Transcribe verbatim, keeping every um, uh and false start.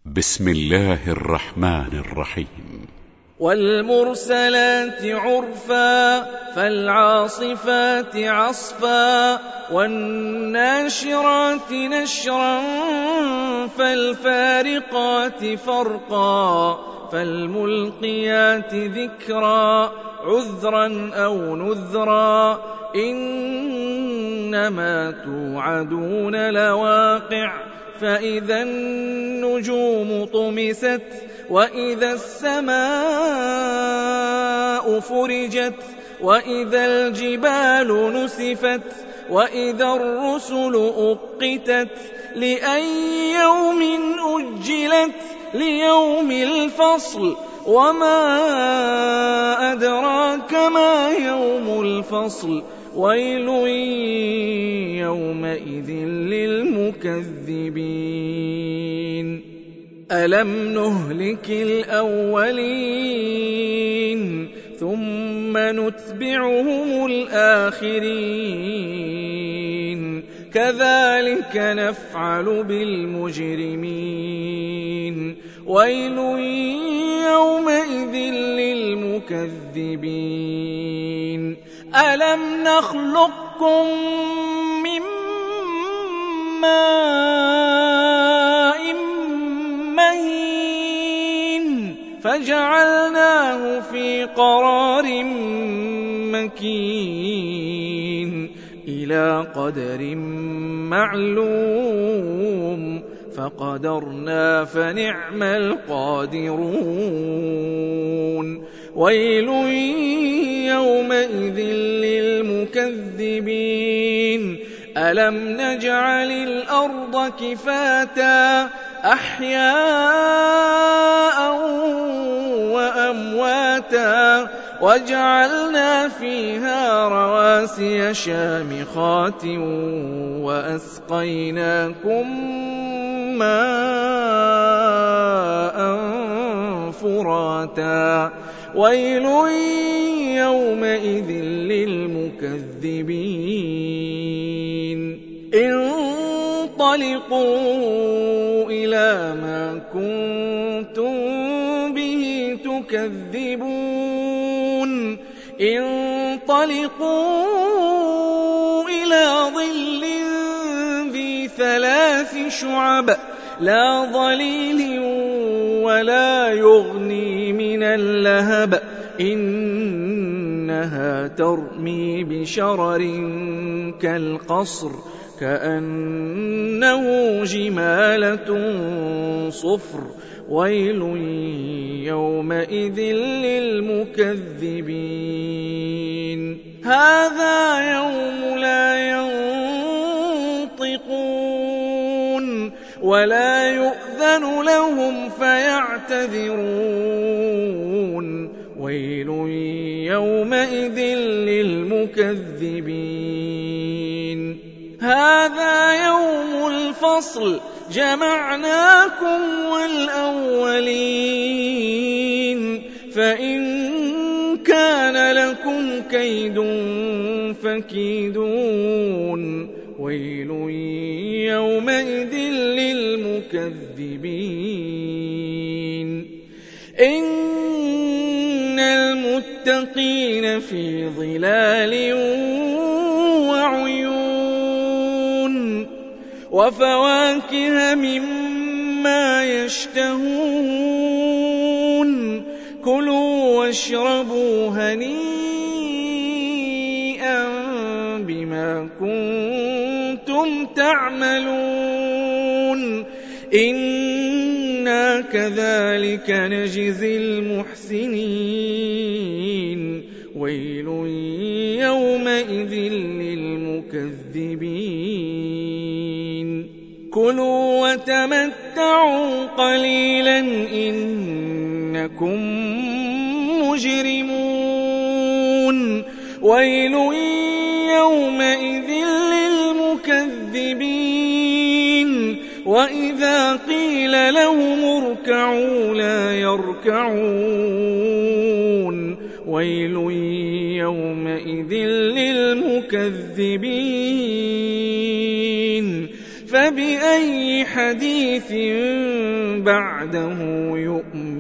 بسم الله الرحمن الرحيم. والمرسلات عرفا فالعاصفات عصفا والناشرات نشرا فالفارقات فرقا فالملقيات ذكرا عذرا أو نذرا إنما توعدون لواقع فإذا النجوم طمست وإذا السماء فرجت وإذا الجبال نسفت وإذا الرسل أقتت لأي يوم أجلت ليوم الفصل وما أدراك ما يوم الفصل ويل يومئذ للمكذبين ألم نهلك الأولين ثم نتبعهم الآخرين كذلك نفعل بالمجرمين ويل يومئذ للمكذبين ألم نخلقكم من ماء مهين فجعلناه في قرار مكين إلى قدر معلوم فقدرنا فنعم القادرون ويل يومئذ للمكذبين ألم نجعل الأرض كفاتا أحياء وأمواتا وجعلنا فيها رواسي شامخات وأسقيناكم ماء فراتا ويل يومئذ للمكذبين انطلقوا إلى ما كنتم به تكذبون انطلقوا إلى ظل ذي ثلاث شعب لا ظليل ولا يغني من اللهب إنها ترمي بشرر كالقصر كأنه جمالة صفر ويل يومئذ للمكذبين هذا يوم لا ينطقون ولا يؤذن لهم فيعتذرون ويل يومئذ للمكذبين هذا يوم الفصل جمعناكم والأولين فإن كان لكم كيد فكيدون ويل يومئذ للمكذبين إن المتقين في ظلال وعيون وفواكه مما يشتهون كلوا واشربوا هنيئا بما كنتم تعملون إنا كذلك نجزي المحسنين ويل يومئذ للمكذبين كلوا وتمتعوا قليلا إنكم مجرمون ويل يومئذ للمكذبين وإذا قيل لهم اركعوا لا يركعون ويل يومئذ للمكذبين فبأي حديث بعده يؤمنون